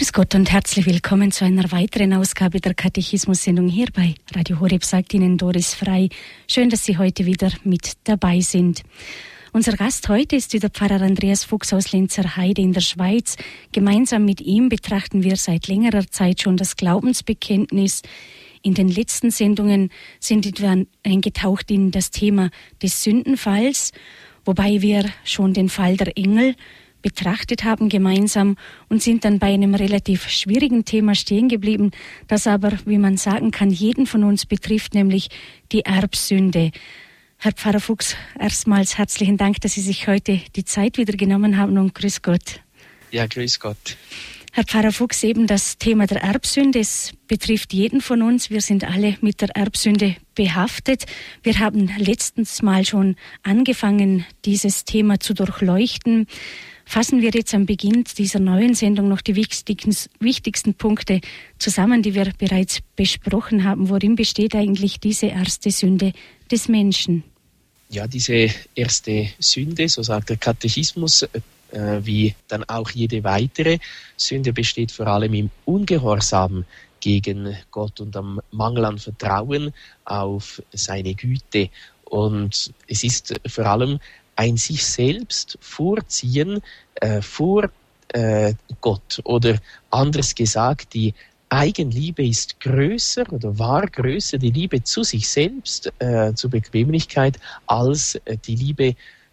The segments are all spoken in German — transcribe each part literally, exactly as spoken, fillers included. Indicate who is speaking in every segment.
Speaker 1: Grüß Gott und herzlich willkommen zu einer weiteren Ausgabe der Katechismus-Sendung hier bei Radio Horeb, sagt Ihnen Doris Frei. Schön, dass Sie heute wieder mit dabei sind. Unser Gast heute ist wieder Pfarrer Andreas Fuchs aus Lenzerheide in der Schweiz. Gemeinsam mit ihm betrachten wir seit längerer Zeit schon das Glaubensbekenntnis. In den letzten Sendungen sind wir eingetaucht in das Thema des Sündenfalls, wobei wir schon den Fall der Engel betrachtet haben gemeinsam und sind dann bei einem relativ schwierigen Thema stehen geblieben, das aber, wie man sagen kann, jeden von uns betrifft, nämlich die Erbsünde. Herr Pfarrer Fuchs, erstmals herzlichen Dank, dass Sie sich heute die Zeit wieder genommen haben und grüß Gott.
Speaker 2: Ja, grüß Gott.
Speaker 1: Herr Pfarrer Fuchs, eben das Thema der Erbsünde, es betrifft jeden von uns. Wir sind alle mit der Erbsünde behaftet. Wir haben letztens mal schon angefangen, dieses Thema zu durchleuchten. Fassen wir jetzt am Beginn dieser neuen Sendung noch die wichtigsten, wichtigsten Punkte zusammen, die wir bereits besprochen haben. Worin besteht eigentlich diese erste Sünde des Menschen?
Speaker 2: Ja, diese erste Sünde, so sagt der Katechismus, äh, wie dann auch jede weitere Sünde, besteht vor allem im Ungehorsam gegen Gott und am Mangel an Vertrauen auf seine Güte. Und es ist vor allem ein sich selbst vorziehen äh, vor äh, Gott. Oder anders gesagt, die Eigenliebe ist größer oder war größer, die Liebe zu sich selbst, äh, zur Bequemlichkeit, als äh, die Liebe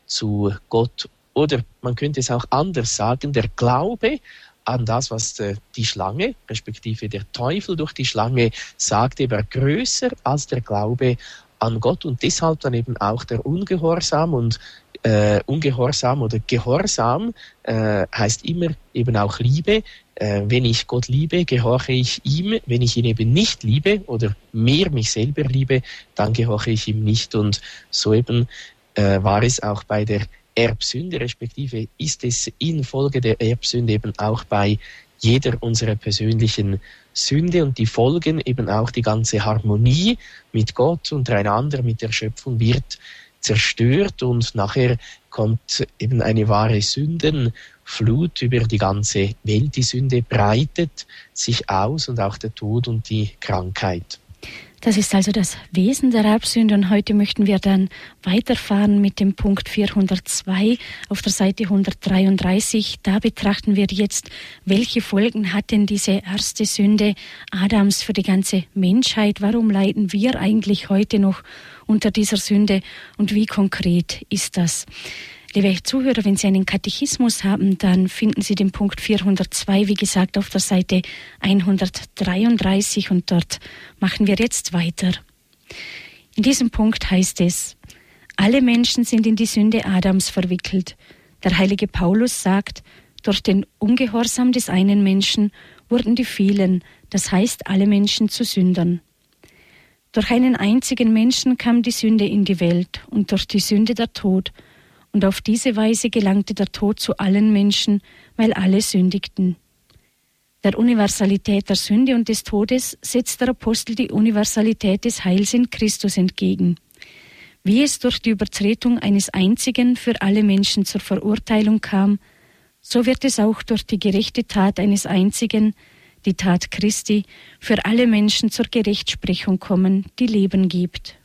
Speaker 2: zu Gott. Oder man könnte es auch anders sagen, der Glaube an das, was äh, die Schlange, respektive der Teufel durch die Schlange sagte, war größer als der Glaube an Gott und deshalb dann eben auch der Ungehorsam und äh, Ungehorsam oder Gehorsam äh, heißt immer eben auch Liebe. Äh, wenn ich Gott liebe, gehorche ich ihm. Wenn ich ihn eben nicht liebe oder mehr mich selber liebe, dann gehorche ich ihm nicht. Und so eben äh, war es auch bei der Erbsünde, respektive ist es infolge der Erbsünde eben auch bei jeder unserer persönlichen Sünde und die Folgen eben auch die ganze Harmonie mit Gott untereinander, mit der Schöpfung wird zerstört und nachher kommt eben eine wahre Sündenflut über die ganze Welt. Die Sünde breitet sich aus und auch der Tod und die Krankheit.
Speaker 1: Das ist also das Wesen der Erbsünde und heute möchten wir dann weiterfahren mit dem Punkt vierhundertzwei auf der Seite hundertdreiunddreißig. Da betrachten wir jetzt, welche Folgen hat denn diese erste Sünde Adams für die ganze Menschheit? Warum leiden wir eigentlich heute noch unter dieser Sünde und wie konkret ist das? Liebe Zuhörer, wenn Sie einen Katechismus haben, dann finden Sie den Punkt vierhundertzwei, wie gesagt, auf der Seite hundertdreiunddreißig und dort machen wir jetzt weiter. In diesem Punkt heißt es, alle Menschen sind in die Sünde Adams verwickelt. Der heilige Paulus sagt, durch den Ungehorsam des einen Menschen wurden die vielen, das heißt alle Menschen, zu Sündern. Durch einen einzigen Menschen kam die Sünde in die Welt und durch die Sünde der Tod. Und auf diese Weise gelangte der Tod zu allen Menschen, weil alle sündigten. Der Universalität der Sünde und des Todes setzt der Apostel die Universalität des Heils in Christus entgegen. Wie es durch die Übertretung eines einzigen für alle Menschen zur Verurteilung kam, so wird es auch durch die gerechte Tat eines einzigen, die Tat Christi, für alle Menschen zur Gerechtsprechung kommen, die Leben gibt.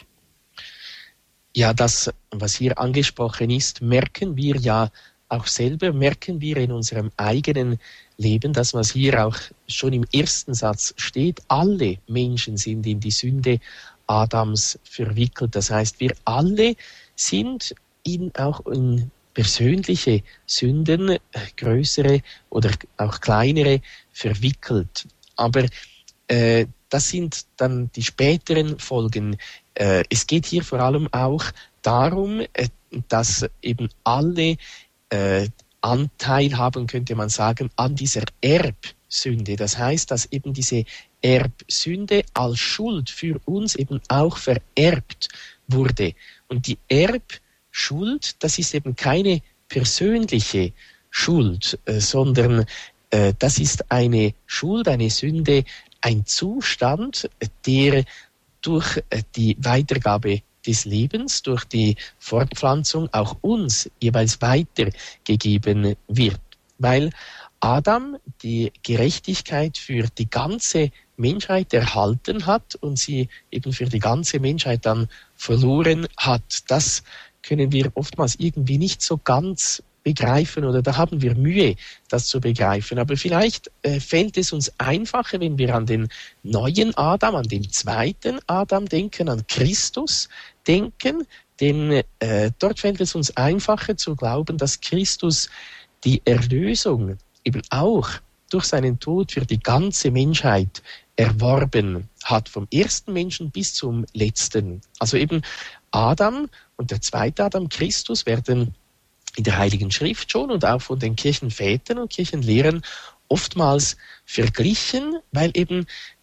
Speaker 2: Ja, das, was hier angesprochen ist, merken wir ja auch selber, merken wir in unserem eigenen Leben, das, was hier auch schon im ersten Satz steht, alle Menschen sind in die Sünde Adams verwickelt. Das heißt, wir alle sind in, auch in persönliche Sünden, größere oder auch kleinere, verwickelt. Aber äh, das sind dann die späteren Folgen. Äh, es geht hier vor allem auch darum, äh, dass eben alle äh, Anteil haben, könnte man sagen, an dieser Erbsünde. Das heißt, dass eben diese Erbsünde als Schuld für uns eben auch vererbt wurde. Und die Erbschuld, das ist eben keine persönliche Schuld, äh, sondern äh, das ist eine Schuld, eine Sünde, ein Zustand, der durch die Weitergabe des Lebens, durch die Fortpflanzung auch uns jeweils weitergegeben wird. Weil Adam die Gerechtigkeit für die ganze Menschheit erhalten hat und sie eben für die ganze Menschheit dann verloren hat. Das können wir oftmals irgendwie nicht so ganz begreifen oder da haben wir Mühe, das zu begreifen. Aber vielleicht äh, fällt es uns einfacher, wenn wir an den neuen Adam, an den zweiten Adam denken, an Christus denken, denn äh, dort fällt es uns einfacher zu glauben, dass Christus die Erlösung eben auch durch seinen Tod für die ganze Menschheit erworben hat, vom ersten Menschen bis zum letzten. Also eben Adam und der zweite Adam, Christus, werden in der Heiligen Schrift schon und auch von den Kirchenvätern und Kirchenlehrern oftmals verglichen, weil eben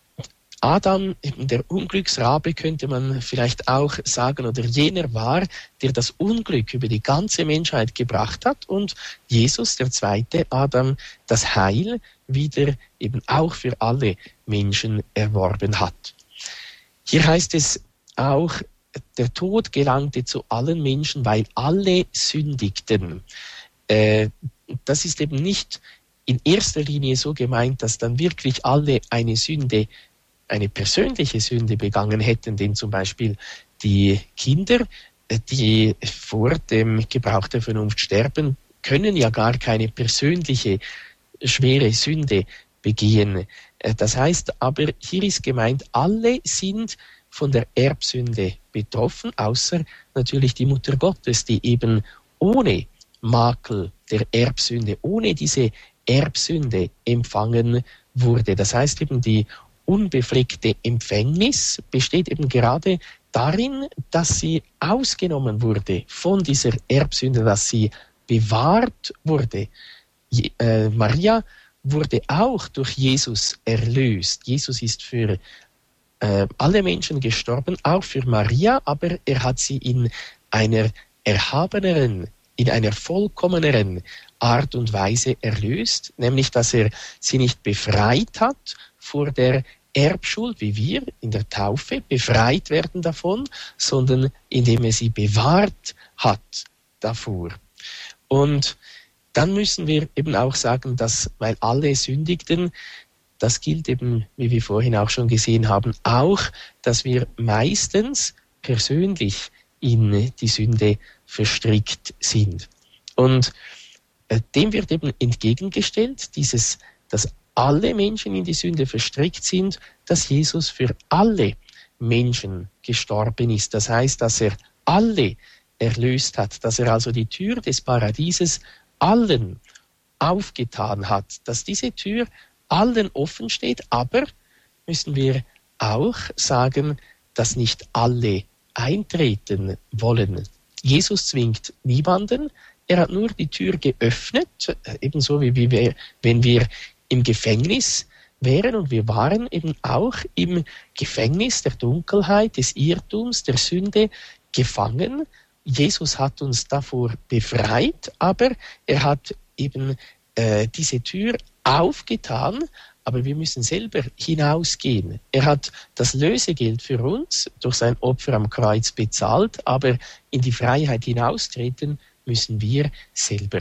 Speaker 2: Adam, eben der Unglücksrabe, könnte man vielleicht auch sagen, oder jener war, der das Unglück über die ganze Menschheit gebracht hat und Jesus, der zweite Adam, das Heil wieder eben auch für alle Menschen erworben hat. Hier heißt es auch, der Tod gelangte zu allen Menschen, weil alle sündigten. Äh, das ist eben nicht in erster Linie so gemeint, dass dann wirklich alle eine Sünde, eine persönliche Sünde begangen hätten, denn zum Beispiel die Kinder, die vor dem Gebrauch der Vernunft sterben, können ja gar keine persönliche schwere Sünde begehen. Das heißt aber, hier ist gemeint, alle sind von der Erbsünde betroffen, außer natürlich die Mutter Gottes, die eben ohne Makel der Erbsünde, ohne diese Erbsünde empfangen wurde. Das heißt eben, die unbefleckte Empfängnis besteht eben gerade darin, dass sie ausgenommen wurde von dieser Erbsünde, dass sie bewahrt wurde. Je, äh, Maria wurde auch durch Jesus erlöst. Jesus ist für äh, alle Menschen gestorben, auch für Maria, aber er hat sie in einer erhabeneren, in einer vollkommeneren Art und Weise erlöst, nämlich dass er sie nicht befreit hat vor der Erbschuld, wie wir in der Taufe befreit werden davon, sondern indem er sie bewahrt hat davor. Und dann müssen wir eben auch sagen, dass, weil alle sündigten, das gilt eben, wie wir vorhin auch schon gesehen haben, auch, dass wir meistens persönlich in die Sünde verstrickt sind. Und äh, dem wird eben entgegengestellt, dieses, dass alle Menschen in die Sünde verstrickt sind, dass Jesus für alle Menschen gestorben ist. Das heißt, dass er alle erlöst hat, dass er also die Tür des Paradieses allen aufgetan hat, dass diese Tür allen offen steht, aber müssen wir auch sagen, dass nicht alle eintreten wollen. Jesus zwingt niemanden, er hat nur die Tür geöffnet, ebenso wie wir, wenn wir im Gefängnis wären, und wir waren eben auch im Gefängnis der Dunkelheit, des Irrtums, der Sünde gefangen. Jesus hat uns davor befreit, aber er hat eben äh, diese Tür aufgetan, aber wir müssen selber hinausgehen. Er hat das Lösegeld für uns durch sein Opfer am Kreuz bezahlt, aber in die Freiheit hinaustreten müssen wir selber.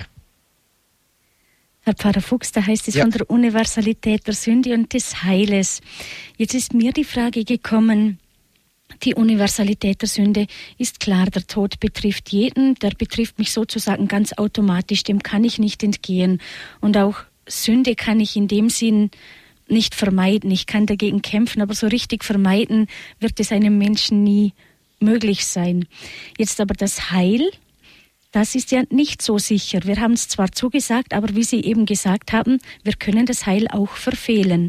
Speaker 1: Herr Pfarrer Fuchs, da heißt es
Speaker 2: ja.
Speaker 1: von der Universalität der Sünde und des Heiles. Jetzt ist mir die Frage gekommen, die Universalität der Sünde ist klar, der Tod betrifft jeden, der betrifft mich sozusagen ganz automatisch, dem kann ich nicht entgehen. Und auch Sünde kann ich in dem Sinn nicht vermeiden. Ich kann dagegen kämpfen, aber so richtig vermeiden wird es einem Menschen nie möglich sein. Jetzt aber das Heil, das ist ja nicht so sicher. Wir haben es zwar zugesagt, aber wie Sie eben gesagt haben, wir können das Heil auch verfehlen.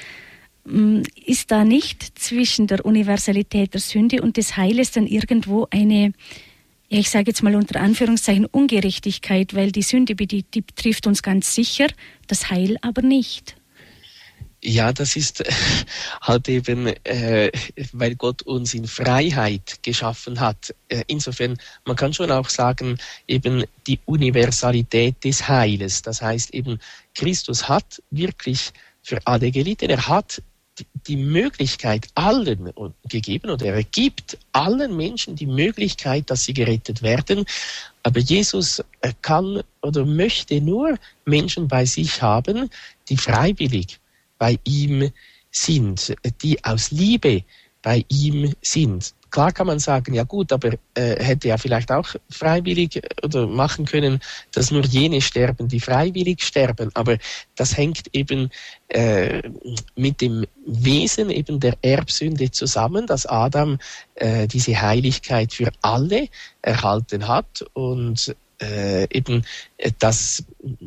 Speaker 1: Ist da nicht zwischen der Universalität der Sünde und des Heiles dann irgendwo eine, ja, ich sage jetzt mal unter Anführungszeichen, Ungerechtigkeit, weil die Sünde, die, die betrifft uns ganz sicher, das Heil aber nicht?
Speaker 2: Ja, das ist halt eben, äh, weil Gott uns in Freiheit geschaffen hat. Äh, insofern, man kann schon auch sagen, eben die Universalität des Heiles. Das heißt eben, Christus hat wirklich für alle gelitten. Er hat die Möglichkeit allen gegeben, oder er gibt allen Menschen die Möglichkeit, dass sie gerettet werden. Aber Jesus kann oder möchte nur Menschen bei sich haben, die freiwillig bei ihm sind, die aus Liebe bei ihm sind. Klar kann man sagen, ja gut, aber äh, hätte ja vielleicht auch freiwillig oder machen können, dass nur jene sterben, die freiwillig sterben. Aber das hängt eben äh, mit dem Wesen eben der Erbsünde zusammen, dass Adam äh, diese Heiligkeit für alle erhalten hat und äh, eben äh, das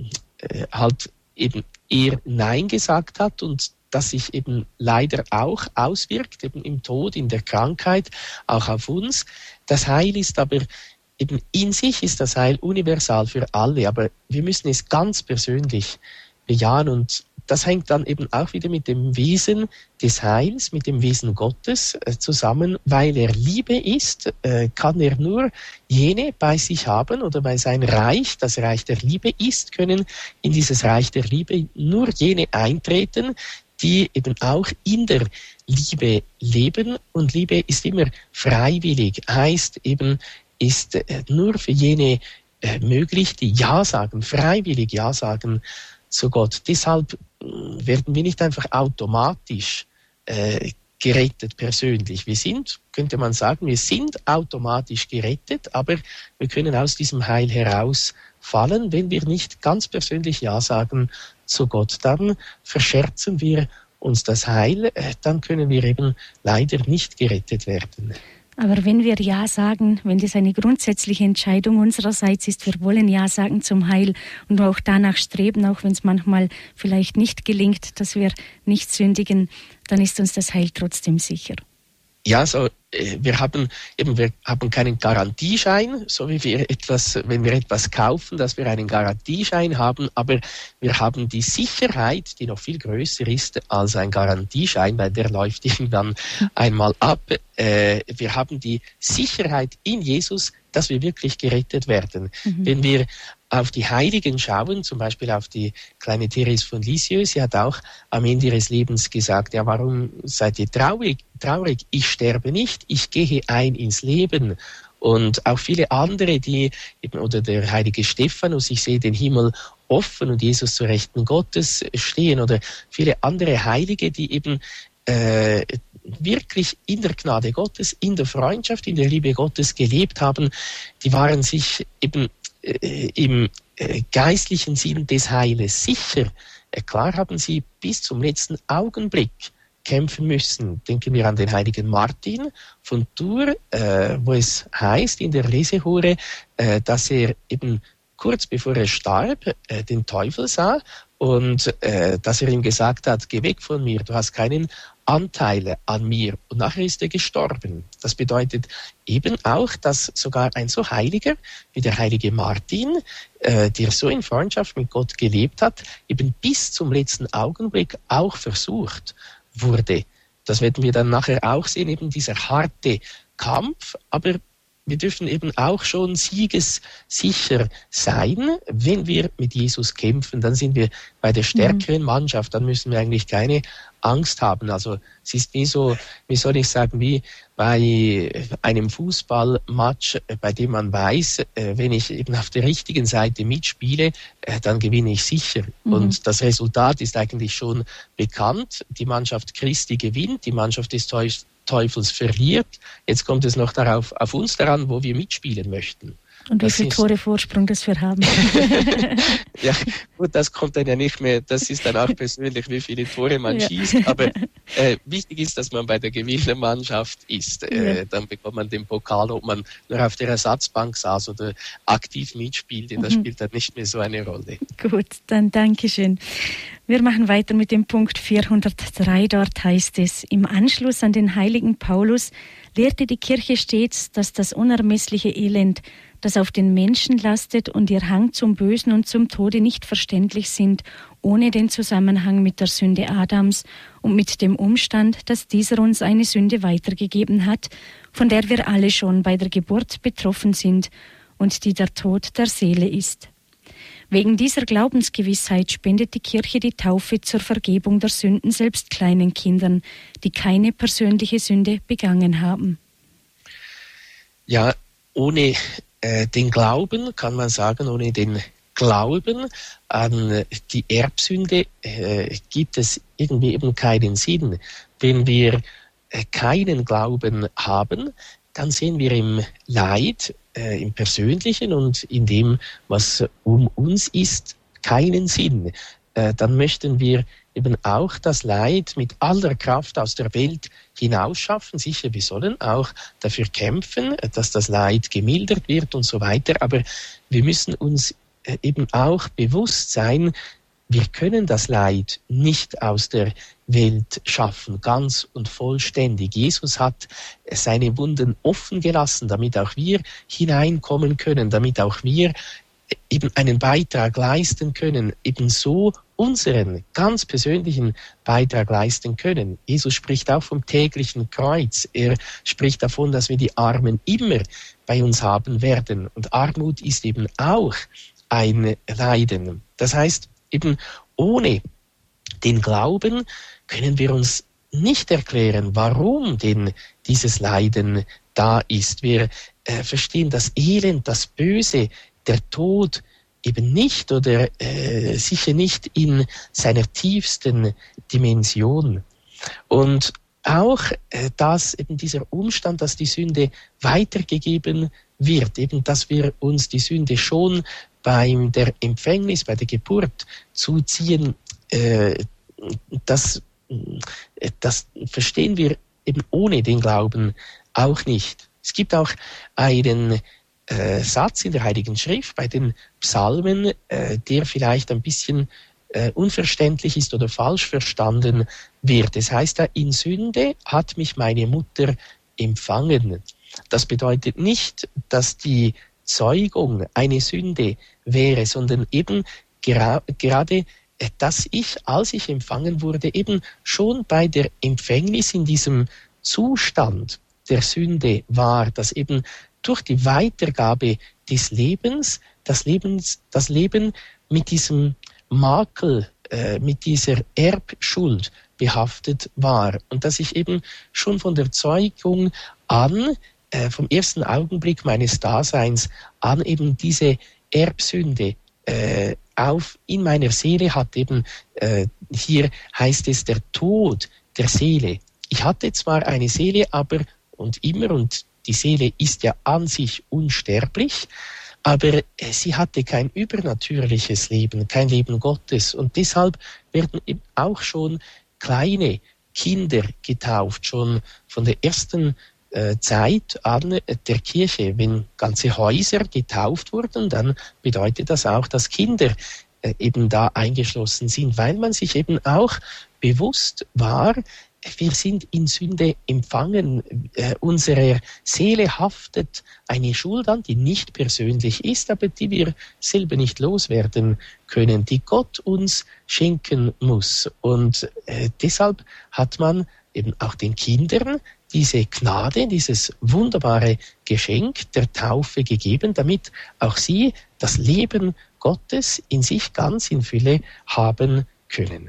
Speaker 2: äh, halt eben er Nein gesagt hat und das sich eben leider auch auswirkt, eben im Tod, in der Krankheit, auch auf uns. Das Heil ist aber eben in sich, ist das Heil universal für alle, aber wir müssen es ganz persönlich bejahen und das hängt dann eben auch wieder mit dem Wesen des Heils, mit dem Wesen Gottes äh, zusammen. Weil er Liebe ist, äh, kann er nur jene bei sich haben oder weil sein Reich, das Reich der Liebe ist, können in dieses Reich der Liebe nur jene eintreten, die eben auch in der Liebe leben. Und Liebe ist immer freiwillig, heißt eben, ist äh, nur für jene äh, möglich, die Ja sagen, freiwillig Ja sagen zu Gott. Deshalb werden wir nicht einfach automatisch äh, gerettet persönlich. Wir sind, könnte man sagen, wir sind automatisch gerettet, aber wir können aus diesem Heil herausfallen, wenn wir nicht ganz persönlich Ja sagen zu Gott. Dann verscherzen wir uns das Heil, äh, dann können wir eben leider nicht gerettet werden.
Speaker 1: Aber wenn wir Ja sagen, wenn das eine grundsätzliche Entscheidung unsererseits ist, wir wollen Ja sagen zum Heil und auch danach streben, auch wenn es manchmal vielleicht nicht gelingt, dass wir nicht sündigen, dann ist uns das Heil trotzdem sicher.
Speaker 2: Ja, so, wir haben eben, wir haben keinen Garantieschein, so wie wir etwas, wenn wir etwas kaufen, dass wir einen Garantieschein haben, aber wir haben die Sicherheit, die noch viel größer ist als ein Garantieschein, weil der läuft irgendwann einmal ab. Äh, wir haben die Sicherheit in Jesus, dass wir wirklich gerettet werden. Mhm. Wenn wir auf die Heiligen schauen, zum Beispiel auf die kleine Therese von Lisieux, sie hat auch am Ende ihres Lebens gesagt, ja, warum seid ihr traurig? Traurig, ich sterbe nicht, ich gehe ein ins Leben. Und auch viele andere, die eben, oder der heilige Stephanus, ich sehe den Himmel offen und Jesus zur Rechten Gottes stehen, oder viele andere Heilige, die eben äh, wirklich in der Gnade Gottes, in der Freundschaft, in der Liebe Gottes gelebt haben, die waren sich eben äh, im äh, geistlichen Sinn des Heiles sicher. Äh, klar haben sie bis zum letzten Augenblick kämpfen müssen. Denken wir an den heiligen Martin von Tours, äh, wo es heißt in der Lesehure, äh, dass er eben kurz bevor er starb, äh, den Teufel sah und äh, dass er ihm gesagt hat, geh weg von mir, du hast keinen Anteile an mir. Und nachher ist er gestorben. Das bedeutet eben auch, dass sogar ein so Heiliger wie der heilige Martin, äh, der so in Freundschaft mit Gott gelebt hat, eben bis zum letzten Augenblick auch versucht wurde. Das werden wir dann nachher auch sehen, eben dieser harte Kampf, aber wir dürfen eben auch schon siegessicher sein, wenn wir mit Jesus kämpfen. Dann sind wir bei der stärkeren Mannschaft, dann müssen wir eigentlich keine Angst haben. Also es ist wie so, wie soll ich sagen, wie bei einem Fußballmatch, bei dem man weiß, wenn ich eben auf der richtigen Seite mitspiele, dann gewinne ich sicher. Mhm. Und das Resultat ist eigentlich schon bekannt. Die Mannschaft Christi gewinnt, die Mannschaft des Teufels Teufels verliert. Jetzt kommt es noch darauf auf uns daran, wo wir mitspielen möchten.
Speaker 1: Und wie viele Tore Vorsprung das wir haben.
Speaker 2: Ja, gut, das kommt dann ja nicht mehr, das ist dann auch persönlich, wie viele Tore man ja. schießt, aber äh, wichtig ist, dass man bei der Gewinnermannschaft ist. Äh, ja. Dann bekommt man den Pokal, ob man nur auf der Ersatzbank saß oder aktiv mitspielt, das mhm. spielt dann nicht mehr so eine Rolle.
Speaker 1: Gut, dann Dankeschön. Wir machen weiter mit dem Punkt vierhundertdrei. Dort heißt es, im Anschluss an den heiligen Paulus lehrte die Kirche stets, dass das unermessliche Elend, das auf den Menschen lastet und ihr Hang zum Bösen und zum Tode nicht verständlich sind, ohne den Zusammenhang mit der Sünde Adams und mit dem Umstand, dass dieser uns eine Sünde weitergegeben hat, von der wir alle schon bei der Geburt betroffen sind und die der Tod der Seele ist. Wegen dieser Glaubensgewissheit spendet die Kirche die Taufe zur Vergebung der Sünden selbst kleinen Kindern, die keine persönliche Sünde begangen haben.
Speaker 2: Ja, ohne äh, den Glauben, kann man sagen, ohne den Glauben an die Erbsünde äh, gibt es irgendwie eben keinen Sinn. Wenn wir äh, keinen Glauben haben, dann sehen wir im Leid, äh, im Persönlichen und in dem, was um uns ist, keinen Sinn. Äh, dann möchten wir eben auch das Leid mit aller Kraft aus der Welt hinausschaffen. Sicher, wir sollen auch dafür kämpfen, dass das Leid gemildert wird und so weiter. Aber wir müssen uns eben auch bewusst sein, wir können das Leid nicht aus der Welt schaffen, ganz und vollständig. Jesus hat seine Wunden offen gelassen, damit auch wir hineinkommen können, damit auch wir eben einen Beitrag leisten können, ebenso unseren ganz persönlichen Beitrag leisten können. Jesus spricht auch vom täglichen Kreuz. Er spricht davon, dass wir die Armen immer bei uns haben werden. Und Armut ist eben auch ein Leiden. Das heißt, eben ohne den Glauben können wir uns nicht erklären, warum denn dieses Leiden da ist. Wir äh, verstehen das Elend, das Böse, der Tod eben nicht oder äh, sicher nicht in seiner tiefsten Dimension. Und auch äh, dass eben dieser Umstand, dass die Sünde weitergegeben wird, eben dass wir uns die Sünde schon bei der Empfängnis, bei der Geburt zuziehen, äh, das, das verstehen wir eben ohne den Glauben auch nicht. Es gibt auch einen äh, Satz in der Heiligen Schrift bei den Psalmen, äh, der vielleicht ein bisschen äh, unverständlich ist oder falsch verstanden wird. Es heißt da, in Sünde hat mich meine Mutter empfangen. Das bedeutet nicht, dass die Zeugung eine Sünde wäre, sondern eben gera- gerade, dass ich, als ich empfangen wurde, eben schon bei der Empfängnis in diesem Zustand der Sünde war, dass eben durch die Weitergabe des Lebens, das, Lebens, das Leben mit diesem Makel, äh, mit dieser Erbschuld behaftet war und dass ich eben schon von der Zeugung an, vom ersten Augenblick meines Daseins an eben diese Erbsünde äh, auf in meiner Seele hat eben, äh, hier heißt es der Tod der Seele. Ich hatte zwar eine Seele, aber und immer, und die Seele ist ja an sich unsterblich, aber äh, sie hatte kein übernatürliches Leben, kein Leben Gottes, und deshalb werden eben auch schon kleine Kinder getauft, schon von der ersten Zeit an der Kirche. Wenn ganze Häuser getauft wurden, dann bedeutet das auch, dass Kinder eben da eingeschlossen sind, weil man sich eben auch bewusst war, wir sind in Sünde empfangen. Äh, unsere Seele haftet eine Schuld an, die nicht persönlich ist, aber die wir selber nicht loswerden können, die Gott uns schenken muss. Und äh, deshalb hat man eben auch den Kindern diese Gnade, dieses wunderbare Geschenk der Taufe gegeben, damit auch sie das Leben Gottes in sich ganz in Fülle haben können.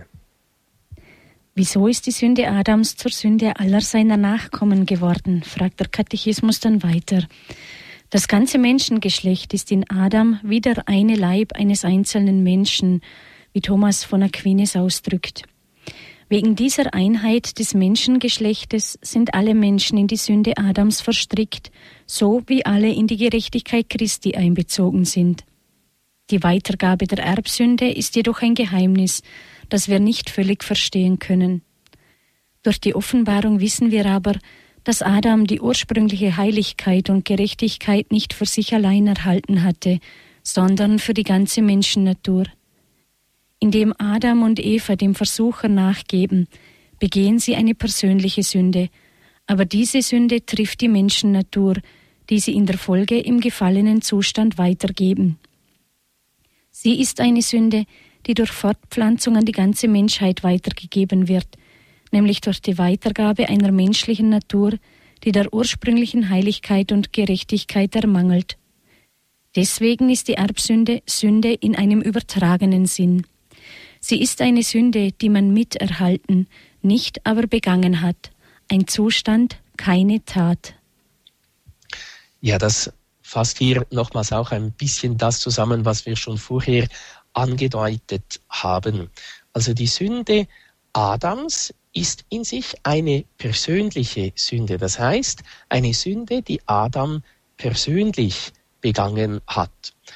Speaker 1: Wieso ist die Sünde Adams zur Sünde aller seiner Nachkommen geworden, fragt der Katechismus dann weiter. Das ganze Menschengeschlecht ist in Adam wie der eine Leib eines einzelnen Menschen, wie Thomas von Aquinas ausdrückt. Wegen dieser Einheit des Menschengeschlechtes sind alle Menschen in die Sünde Adams verstrickt, so wie alle in die Gerechtigkeit Christi einbezogen sind. Die Weitergabe der Erbsünde ist jedoch ein Geheimnis, das wir nicht völlig verstehen können. Durch die Offenbarung wissen wir aber, dass Adam die ursprüngliche Heiligkeit und Gerechtigkeit nicht für sich allein erhalten hatte, sondern für die ganze Menschennatur. Indem Adam und Eva dem Versucher nachgeben, begehen sie eine persönliche Sünde, aber diese Sünde trifft die Menschennatur, die sie in der Folge im gefallenen Zustand weitergeben. Sie ist eine Sünde, die durch Fortpflanzung an die ganze Menschheit weitergegeben wird, nämlich durch die Weitergabe einer menschlichen Natur, die der ursprünglichen Heiligkeit und Gerechtigkeit ermangelt. Deswegen ist die Erbsünde Sünde in einem übertragenen Sinn. Sie ist eine Sünde, die man miterhalten, nicht aber begangen hat. Ein Zustand, keine Tat.
Speaker 2: Ja, das fasst hier nochmals auch ein bisschen das zusammen, was wir schon vorher angedeutet haben. Also die Sünde Adams ist in sich eine persönliche Sünde. Das heißt, eine Sünde, die Adam persönlich begangen hat.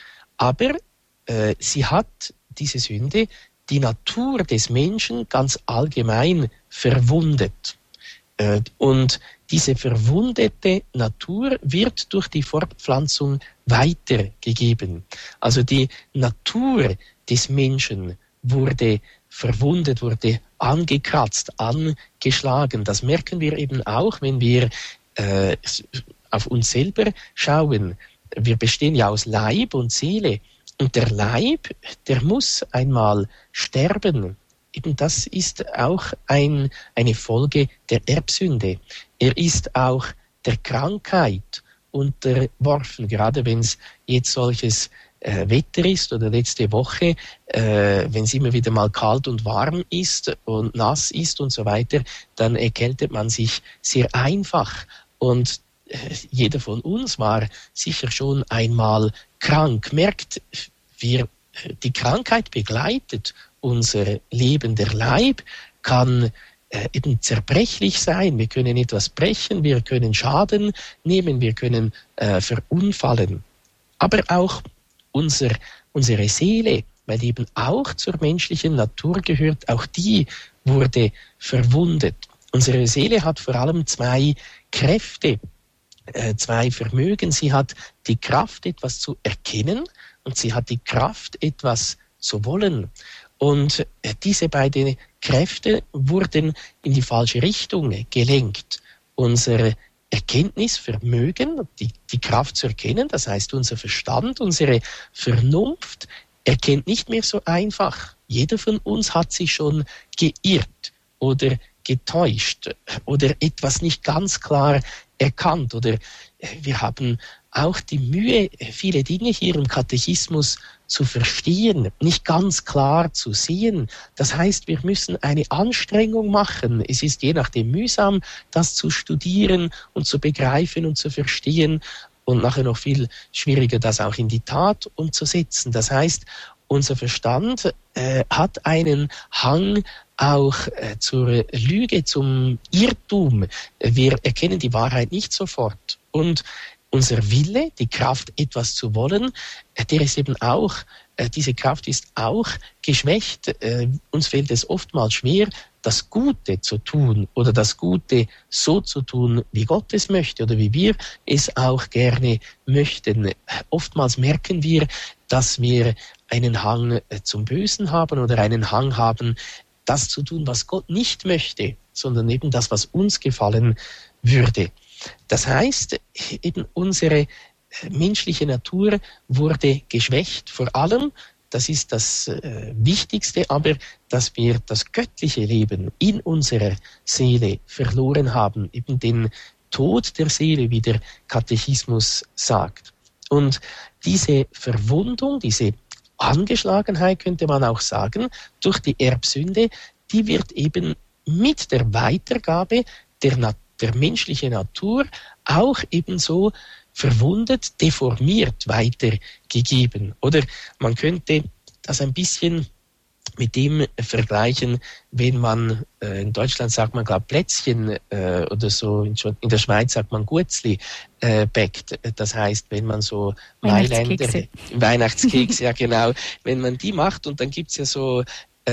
Speaker 2: Aber äh, sie hat, diese Sünde, die Natur des Menschen ganz allgemein verwundet. Äh, und diese verwundete Natur wird durch die Fortpflanzung weitergegeben. Also die Natur des Menschen wurde verwundet, wurde angekratzt, angeschlagen. Das merken wir eben auch, wenn wir äh, auf uns selber schauen. Wir bestehen ja aus Leib und Seele. Und der Leib, der muss einmal sterben. Eben das ist auch ein, eine Folge der Erbsünde. Er ist auch der Krankheit unterworfen, gerade wenn es jetzt solches äh, Wetter ist oder letzte Woche, äh, wenn es immer wieder mal kalt und warm ist und nass ist und so weiter, dann erkältet man sich sehr einfach. Und äh, jeder von uns war sicher schon einmal krank, merkt, wir, die Krankheit begleitet unser Leben. Der Leib kann äh, eben zerbrechlich sein. Wir können etwas brechen, wir können Schaden nehmen, wir können äh, verunfallen. Aber auch unser, unsere Seele, weil eben auch zur menschlichen Natur gehört, auch die wurde verwundet. Unsere Seele hat vor allem zwei Kräfte, äh, zwei Vermögen. Sie hat die Kraft, etwas zu erkennen, und sie hat die Kraft, etwas zu wollen. Und diese beiden Kräfte wurden in die falsche Richtung gelenkt. Unser Erkenntnisvermögen, die, die Kraft zu erkennen, das heißt unser Verstand, unsere Vernunft, erkennt nicht mehr so einfach. Jeder von uns hat sich schon geirrt oder getäuscht oder etwas nicht ganz klar erkannt. Oder wir haben auch die Mühe, viele Dinge hier im Katechismus zu verstehen, nicht ganz klar zu sehen. Das heißt, wir müssen eine Anstrengung machen. Es ist je nachdem mühsam, das zu studieren und zu begreifen und zu verstehen und nachher noch viel schwieriger, das auch in die Tat umzusetzen. Das heißt, unser Verstand äh, hat einen Hang auch äh, zur Lüge, zum Irrtum. Wir erkennen die Wahrheit nicht sofort. Und unser Wille, die Kraft, etwas zu wollen, der ist eben auch, diese Kraft ist auch geschwächt. Uns fällt es oftmals schwer, das Gute zu tun oder das Gute so zu tun, wie Gott es möchte oder wie wir es auch gerne möchten. Oftmals merken wir, dass wir einen Hang zum Bösen haben oder einen Hang haben, das zu tun, was Gott nicht möchte, sondern eben das, was uns gefallen würde. Das heißt, eben unsere menschliche Natur wurde geschwächt. Vor allem, das ist das äh, Wichtigste, aber dass wir das göttliche Leben in unserer Seele verloren haben. Eben den Tod der Seele, wie der Katechismus sagt. Und diese Verwundung, diese Angeschlagenheit, könnte man auch sagen, durch die Erbsünde, die wird eben mit der Weitergabe der Natur, der menschliche Natur auch ebenso verwundet, deformiert weitergegeben. Oder man könnte das ein bisschen mit dem vergleichen, wenn man, äh, in Deutschland sagt man, glaube Plätzchen äh, oder so, in, in der Schweiz sagt man Guetzli, äh, backt. Das heißt, wenn man so Weihnachtskekse, Weihnachtskekse, ja genau, wenn man die macht und dann gibt's ja so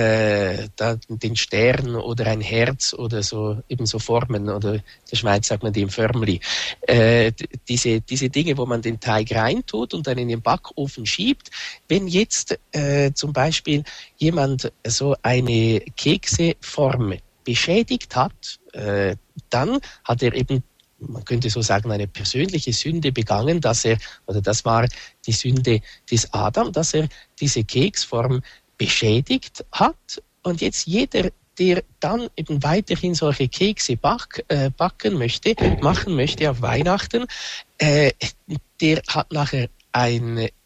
Speaker 2: Äh, da, den Stern oder ein Herz oder so, eben so Formen, oder in der Schweiz sagt man dem Förmli. Äh, diese, diese Dinge, wo man den Teig reintut und dann in den Backofen schiebt. Wenn jetzt äh, zum Beispiel jemand so eine Kekseform beschädigt hat, äh, dann hat er eben, man könnte so sagen, eine persönliche Sünde begangen, dass er, oder das war die Sünde des Adam, dass er diese Keksform beschädigt hat, und jetzt jeder, der dann eben weiterhin solche Kekse back, äh, backen möchte, machen möchte auf Weihnachten, äh, der hat nachher ein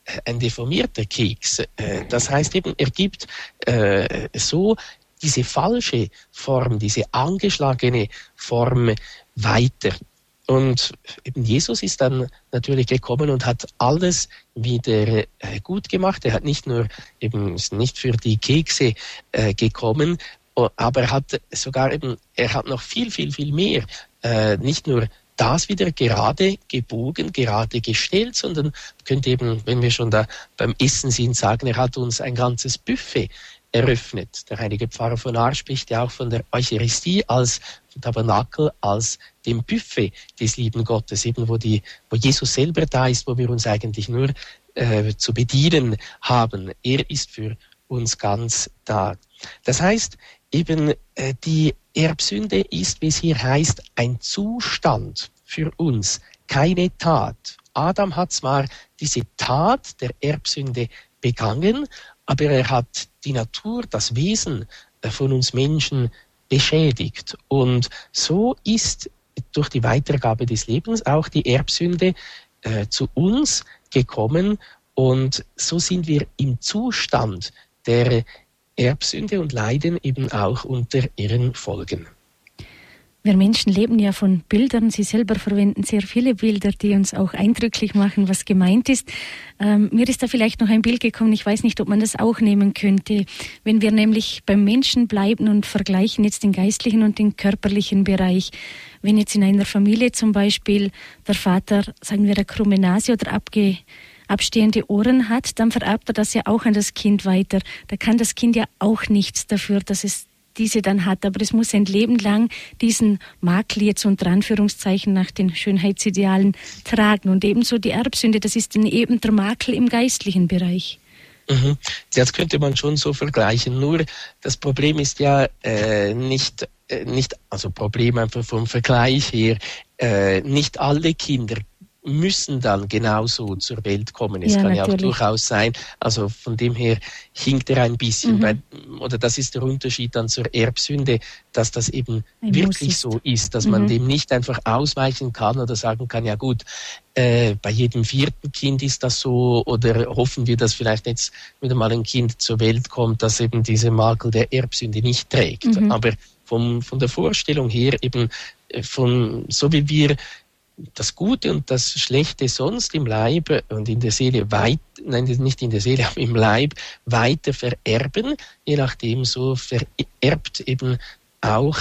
Speaker 2: ein deformierter Keks. Das heißt eben, er gibt äh, so diese falsche Form, diese angeschlagene Form weiter. Und eben Jesus ist dann natürlich gekommen und hat alles wieder äh, gut gemacht. Er hat nicht nur eben ist nicht für die Kekse äh, gekommen, aber er hat sogar eben, er hat noch viel, viel, viel mehr, äh, nicht nur das wieder gerade gebogen, gerade gestellt, sondern könnte eben, wenn wir schon da beim Essen sind, sagen, er hat uns ein ganzes Buffet eröffnet. Der heilige Pfarrer von Aar spricht ja auch von der Eucharistie als Tabernakel, als dem Buffet des lieben Gottes, eben wo, die, wo Jesus selber da ist, wo wir uns eigentlich nur äh, zu bedienen haben. Er ist für uns ganz da. Das heißt, eben äh, die Erbsünde ist, wie es hier heißt, ein Zustand für uns, keine Tat. Adam hat zwar diese Tat der Erbsünde begangen, aber er hat die Natur, das Wesen von uns Menschen beschädigt. Und so ist durch die Weitergabe des Lebens auch die Erbsünde äh, zu uns gekommen. Und so sind wir im Zustand der Erbsünde und leiden eben auch unter ihren Folgen.
Speaker 1: Wir Menschen leben ja von Bildern. Sie selber verwenden sehr viele Bilder, die uns auch eindrücklich machen, was gemeint ist. Ähm, mir ist da vielleicht noch ein Bild gekommen, ich weiß nicht, ob man das auch nehmen könnte. Wenn wir nämlich beim Menschen bleiben und vergleichen jetzt den geistlichen und den körperlichen Bereich. Wenn jetzt in einer Familie zum Beispiel der Vater, sagen wir, eine krumme Nase oder abge abstehende Ohren hat, dann vererbt er das ja auch an das Kind weiter. Da kann das Kind ja auch nichts dafür, dass es diese dann hat, aber es muss ein Leben lang diesen Makel jetzt unter Anführungszeichen nach den Schönheitsidealen tragen. Und ebenso die Erbsünde, das ist dann eben der Makel im geistlichen Bereich.
Speaker 2: Mhm. Das könnte man schon so vergleichen. Nur das Problem ist ja äh, nicht, äh, nicht, also Problem einfach vom Vergleich her, äh, nicht alle Kinder müssen dann genauso zur Welt kommen. Es ja, kann natürlich. ja auch durchaus sein, also von dem her hinkt er ein bisschen, mhm. bei, oder das ist der Unterschied dann zur Erbsünde, dass das eben ein wirklich ist. so ist, dass mhm. man dem nicht einfach ausweichen kann oder sagen kann, ja gut, äh, bei jedem vierten Kind ist das so, oder hoffen wir, dass vielleicht jetzt wieder mal ein Kind zur Welt kommt, das eben diese Makel der Erbsünde nicht trägt. Mhm. Aber vom, von der Vorstellung her eben, von so wie wir das Gute und das Schlechte sonst im Leib und in der Seele weit, nein, nicht in der Seele, aber im Leib weiter vererben, je nachdem so vererbt eben auch,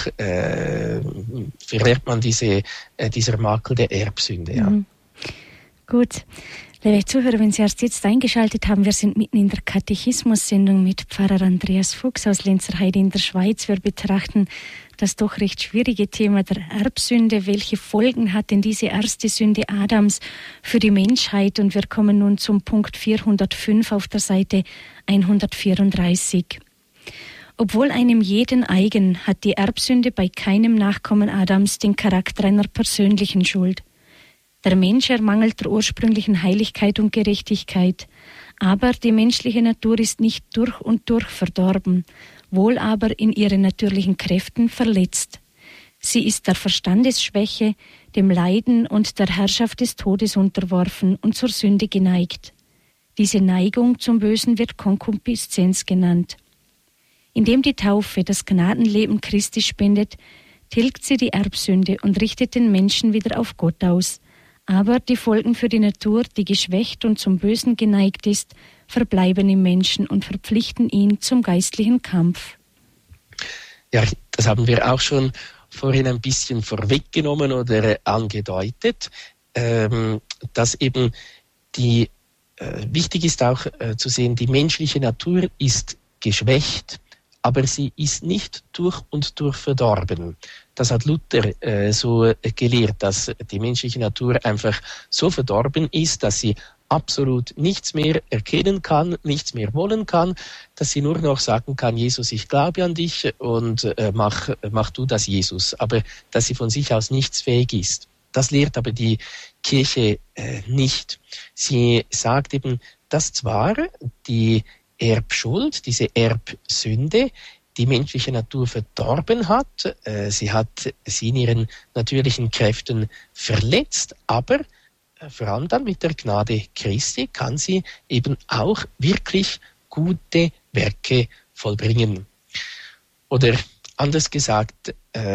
Speaker 2: äh, vererbt man diese, äh, dieser Makel der Erbsünde. Ja.
Speaker 1: Mhm. Gut. Liebe Zuhörer, wenn Sie erst jetzt eingeschaltet haben, wir sind mitten in der Katechismus-Sendung mit Pfarrer Andreas Fuchs aus Lenzerheide in der Schweiz. Wir betrachten das doch recht schwierige Thema der Erbsünde. Welche Folgen hat denn diese erste Sünde Adams für die Menschheit? Und wir kommen nun zum Punkt vierhundertfünf auf der Seite hundertvierunddreißig. Obwohl einem jeden eigen, hat die Erbsünde bei keinem Nachkommen Adams den Charakter einer persönlichen Schuld. Der Mensch ermangelt der ursprünglichen Heiligkeit und Gerechtigkeit. Aber die menschliche Natur ist nicht durch und durch verdorben, wohl aber in ihren natürlichen Kräften verletzt. Sie ist der Verstandesschwäche, dem Leiden und der Herrschaft des Todes unterworfen und zur Sünde geneigt. Diese Neigung zum Bösen wird Konkupiszenz genannt. Indem die Taufe das Gnadenleben Christi spendet, tilgt sie die Erbsünde und richtet den Menschen wieder auf Gott aus. Aber die Folgen für die Natur, die geschwächt und zum Bösen geneigt ist, verbleiben im Menschen und verpflichten ihn zum geistlichen Kampf.
Speaker 2: Ja, das haben wir auch schon vorhin ein bisschen vorweggenommen oder angedeutet, ähm, dass eben die, äh, wichtig ist auch äh, zu sehen, die menschliche Natur ist geschwächt, aber sie ist nicht durch und durch verdorben. Das hat Luther äh, so äh, gelehrt, dass die menschliche Natur einfach so verdorben ist, dass sie absolut nichts mehr erkennen kann, nichts mehr wollen kann, dass sie nur noch sagen kann, Jesus, ich glaube an dich und äh, mach, mach du das, Jesus. Aber dass sie von sich aus nichts fähig ist. Das lehrt aber die Kirche äh, nicht. Sie sagt eben, dass zwar die Erbschuld, diese Erbsünde, die menschliche Natur verdorben hat, äh, sie hat sie in ihren natürlichen Kräften verletzt, aber vor allem dann mit der Gnade Christi, kann sie eben auch wirklich gute Werke vollbringen. Oder anders gesagt,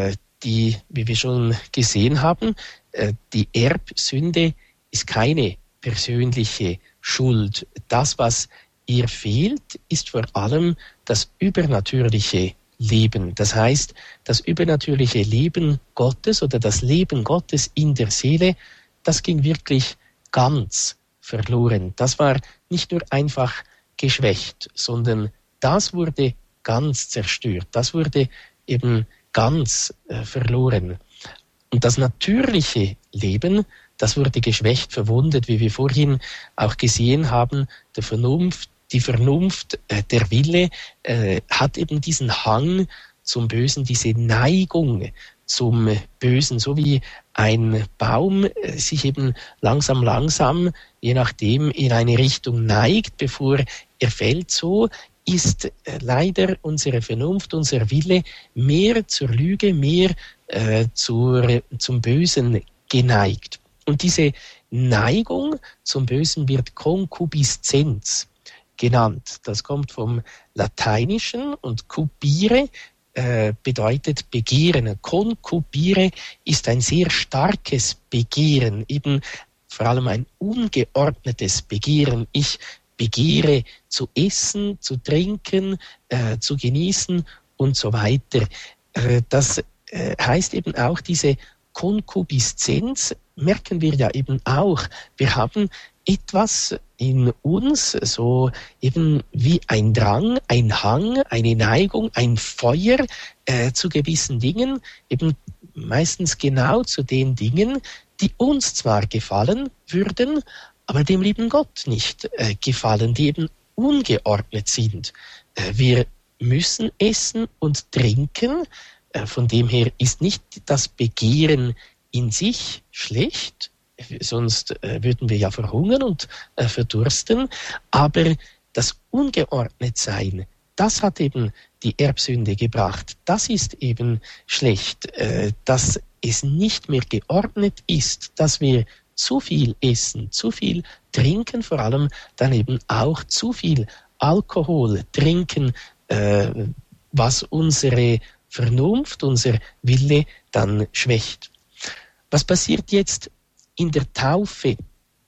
Speaker 2: die, wie wir schon gesehen haben, die Erbsünde ist keine persönliche Schuld. Das, was ihr fehlt, ist vor allem das übernatürliche Leben. Das heißt, das übernatürliche Leben Gottes oder das Leben Gottes in der Seele, das ging wirklich ganz verloren. Das war nicht nur einfach geschwächt, sondern das wurde ganz zerstört. Das wurde eben ganz äh, verloren. Und das natürliche Leben, das wurde geschwächt, verwundet, wie wir vorhin auch gesehen haben. Der Vernunft, die Vernunft, äh, der Wille äh, hat eben diesen Hang zum Bösen, diese Neigung zum Bösen, so wie ein Baum äh, sich eben langsam, langsam, je nachdem, in eine Richtung neigt, bevor er fällt, so ist äh, leider unsere Vernunft, unser Wille mehr zur Lüge, mehr äh, zur, zum Bösen geneigt. Und diese Neigung zum Bösen wird Konkupiszenz genannt. Das kommt vom Lateinischen und cupire äh, bedeutet Begehren. Konkupire ist ein sehr starkes Begehren, eben vor allem ein ungeordnetes Begehren. Ich begehre zu essen, zu trinken, äh, zu genießen und so weiter. Äh, das äh, heißt eben auch diese Konkupiszenz, merken wir ja eben auch. Wir haben etwas in uns, so eben wie ein Drang, ein Hang, eine Neigung, ein Feuer äh, zu gewissen Dingen, eben meistens genau zu den Dingen, die uns zwar gefallen würden, aber dem lieben Gott nicht äh, gefallen, die eben ungeordnet sind. Äh, wir müssen essen und trinken, äh, von dem her ist nicht das Begehren in sich schlecht, sonst äh, würden wir ja verhungern und äh, verdursten, aber das Ungeordnetsein, das hat eben die Erbsünde gebracht. Das ist eben schlecht, äh, dass es nicht mehr geordnet ist, dass wir zu viel essen, zu viel trinken, vor allem dann eben auch zu viel Alkohol trinken, äh, was unsere Vernunft, unser Wille dann schwächt. Was passiert jetzt in der Taufe?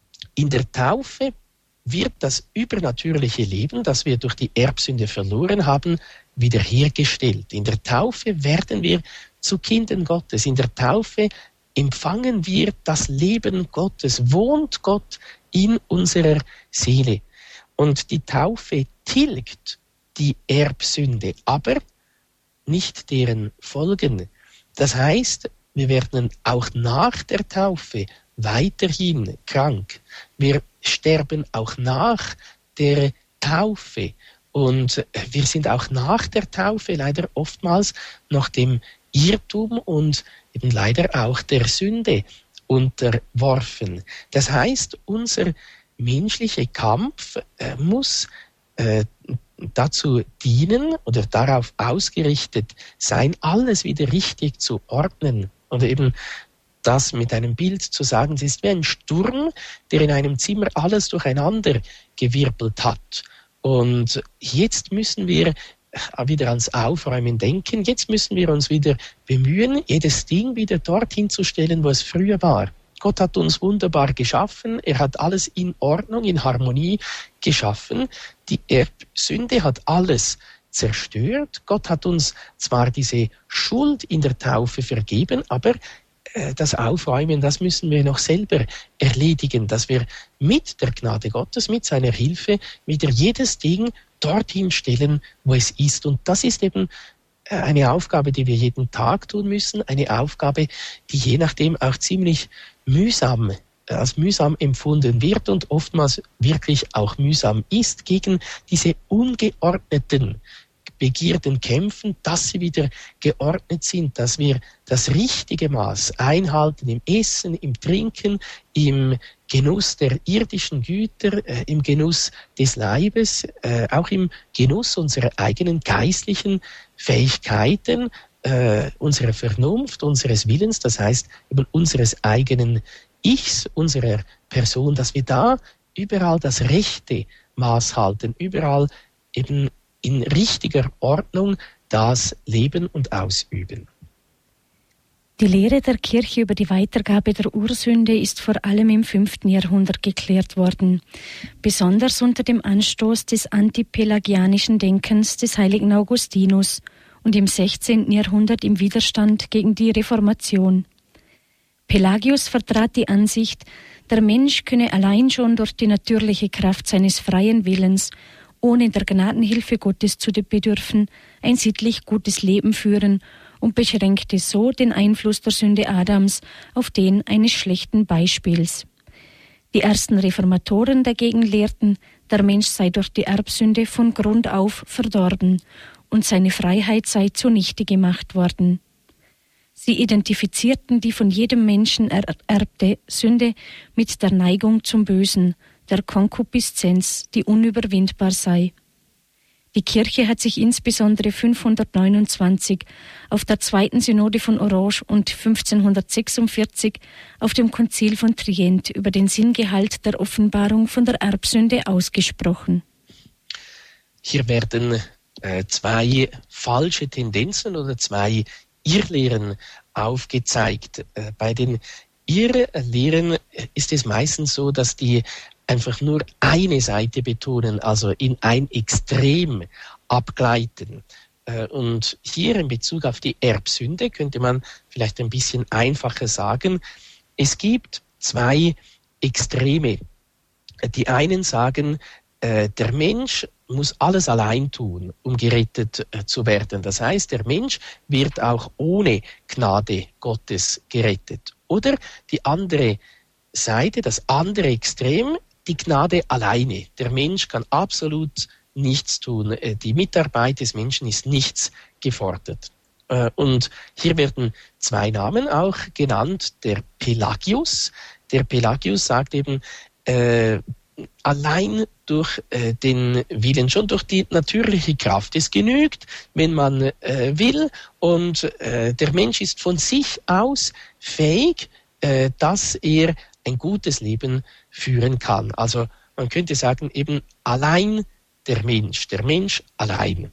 Speaker 2: In der Taufe wird das übernatürliche Leben, das wir durch die Erbsünde verloren haben, wiederhergestellt. In der Taufe werden wir zu Kindern Gottes. In der Taufe empfangen wir das Leben Gottes, wohnt Gott in unserer Seele. Und die Taufe tilgt die Erbsünde, aber nicht deren Folgen. Das heißt, wir werden auch nach der Taufe weiterhin krank. Wir sterben auch nach der Taufe. Und wir sind auch nach der Taufe leider oftmals noch dem Irrtum und eben leider auch der Sünde unterworfen. Das heißt, unser menschlicher Kampf äh, muss äh, dazu dienen oder darauf ausgerichtet sein, alles wieder richtig zu ordnen. Oder eben das mit einem Bild zu sagen, es ist wie ein Sturm, der in einem Zimmer alles durcheinander gewirbelt hat. Und jetzt müssen wir wieder ans Aufräumen denken. Jetzt müssen wir uns wieder bemühen, jedes Ding wieder dorthin zu stellen, wo es früher war. Gott hat uns wunderbar geschaffen. Er hat alles in Ordnung, in Harmonie geschaffen. Die Erbsünde hat alles zerstört. Gott hat uns zwar diese Schuld in der Taufe vergeben, aber äh, das Aufräumen, das müssen wir noch selber erledigen, dass wir mit der Gnade Gottes, mit seiner Hilfe wieder jedes Ding dorthin stellen, wo es ist. Und das ist eben eine Aufgabe, die wir jeden Tag tun müssen, eine Aufgabe, die je nachdem auch ziemlich mühsam, als mühsam empfunden wird und oftmals wirklich auch mühsam ist, gegen diese ungeordneten Begierden kämpfen, dass sie wieder geordnet sind, dass wir das richtige Maß einhalten im Essen, im Trinken, im Genuss der irdischen Güter, äh, im Genuss des Leibes, äh, auch im Genuss unserer eigenen geistlichen Fähigkeiten, äh, unserer Vernunft, unseres Willens, das heißt eben unseres eigenen Ichs, unserer Person, dass wir da überall das rechte Maß halten, überall eben in richtiger Ordnung das leben und ausüben.
Speaker 1: Die Lehre der Kirche über die Weitergabe der Ursünde ist vor allem im fünften Jahrhundert geklärt worden, besonders unter dem Anstoß des antipelagianischen Denkens des heiligen Augustinus und im sechzehnten Jahrhundert im Widerstand gegen die Reformation. Pelagius vertrat die Ansicht, der Mensch könne allein schon durch die natürliche Kraft seines freien Willens, ohne der Gnadenhilfe Gottes zu bedürfen, ein sittlich gutes Leben führen und beschränkte so den Einfluss der Sünde Adams auf den eines schlechten Beispiels. Die ersten Reformatoren dagegen lehrten, der Mensch sei durch die Erbsünde von Grund auf verdorben und seine Freiheit sei zunichte gemacht worden. Sie identifizierten die von jedem Menschen ererbte Sünde mit der Neigung zum Bösen, der Konkupiszenz, die unüberwindbar sei. Die Kirche hat sich insbesondere fünfhundertneunundzwanzig auf der Zweiten Synode von Orange und fünfzehnhundertsechsundvierzig auf dem Konzil von Trient über den Sinngehalt der Offenbarung von der Erbsünde ausgesprochen.
Speaker 2: Hier werden äh, zwei falsche Tendenzen oder zwei Irrlehren aufgezeigt. Äh, bei den Irrlehren ist es meistens so, dass die einfach nur eine Seite betonen, also in ein Extrem abgleiten. Und hier in Bezug auf die Erbsünde könnte man vielleicht ein bisschen einfacher sagen, es gibt zwei Extreme. Die einen sagen, der Mensch muss alles allein tun, um gerettet zu werden. Das heißt, der Mensch wird auch ohne Gnade Gottes gerettet. Oder die andere Seite, das andere Extrem, die Gnade alleine. Der Mensch kann absolut nichts tun. Die Mitarbeit des Menschen ist nichts gefordert. Und hier werden zwei Namen auch genannt. Der Pelagius. Der Pelagius sagt eben, äh, allein durch äh, den Willen, schon durch die natürliche Kraft. Es genügt, wenn man äh, will. Und äh, der Mensch ist von sich aus fähig, äh, dass er ein gutes Leben führen kann. Also man könnte sagen, eben allein der Mensch, der Mensch allein.